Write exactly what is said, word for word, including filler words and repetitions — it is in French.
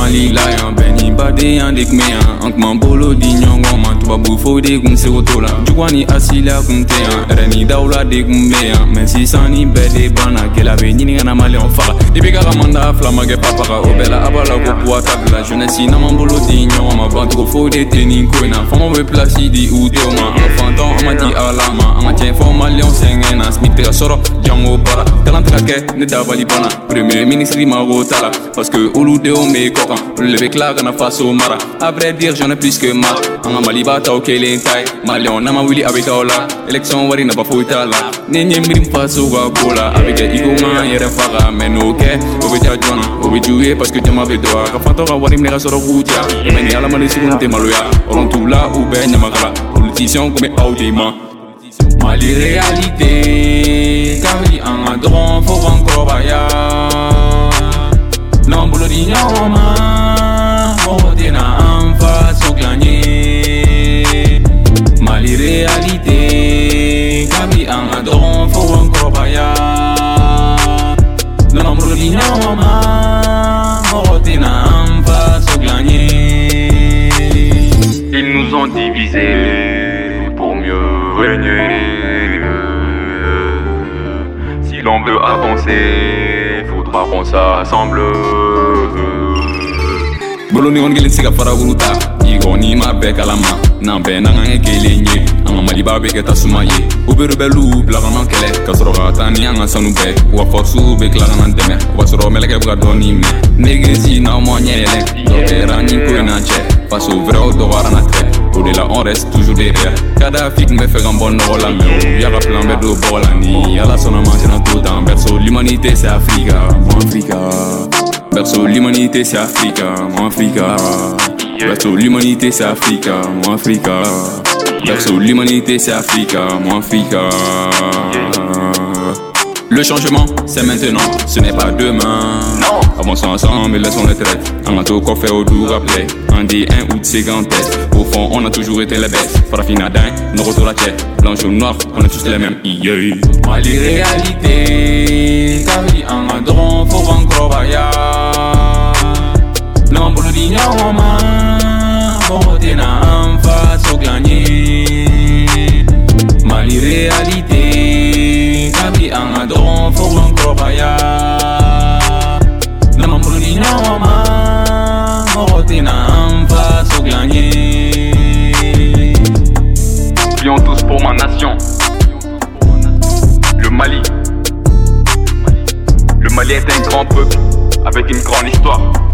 Mali lion Benny bade yan dik me yan Ankman bolo di nyongo man Tuba bufo de kun seroto la Jukwani asila kun te yan Reni daula de kun be yan Men si sani bede bana Kela be nyini gana mali on faga Dibi kaka manda flama ge papaka Obela abala ko puwa tabla Jeunesse naman bolo di nyongo ma Bantuko fo de teni koina Fama be plasi di ute o ma Enfantan ama di alama Anga tien fo malion sengena Smite ga soro jango para Kalanta ka ke ne dabali bana Premier ministre ma rotala Parce que olu de o me kokan Olu leve klar na faso mara A vrai dire j'en ai plus que marre Anga mali bata o kelen tay Malion nama wili avec ola Élection wari na ba foita la Nenye mirim faso ga kola Avec ego man yere faga Men ok Obe tia jona Obe jouer parce que jama be doa Ka fantora wari mnera soro routia Meni ala mani sukunte maloya Oron tout là ou ben nyamakala Politicien comme audima Mali réalité Kari anga dron faut encore baya Nambulo di nyama Mote na anfa soklanye Mali réalité Kari anga dron faut encore baya Nambulo di nyama Mote na anfa soklanye. Ils nous ont divisés pour mieux régner. Si l'on veut avancer, faudra qu'on s'assemble. Bolo ni on gelin siga fara guruta Igo ni ma be kalama Nan be na nge kelenye Anga mali ba be ke tasuma ye Uberu be lu blaga man kele Kasoro ga tani anga sanu be Wa forsu be klaga nan deme Wa soro meleke buga doni me Negezi na mo nyele Doke rani ko na che Paso vreo do wara na tre Au-delà on reste toujours derrière Kadhafi me fait un bon rôle à me Y'a plein de do bolani Y'a la son à manger dans tout temps Berceau l'humanité c'est Africa Mon Africa Berceau l'humanité c'est Africa Mon Africa Berceau l'humanité c'est Africa Mon Africa Berceau l'humanité c'est Africa Mon Africa. Le changement, c'est maintenant, ce n'est pas demain. Non. Avançons ensemble et laissons les traites. Un gâteau qu'on fait au doux rappelé. Un D un août c'est gantesque. Au fond, on a toujours été les bêtes. Parafina d'un, nos retours la tête. Blanche ou noir, on est tous les mêmes. Yeah. Mali réalité. Kari un adron, faut encore baya. L'embolo di nyama. Mote na anfa soklanye. Mali réalité. Kari un adron, faut encore baya. L'embolo di nyama. Mote na anfa soklanye. Prions tous pour ma nation. Le Mali. Le Mali est un grand peuple avec une grande histoire.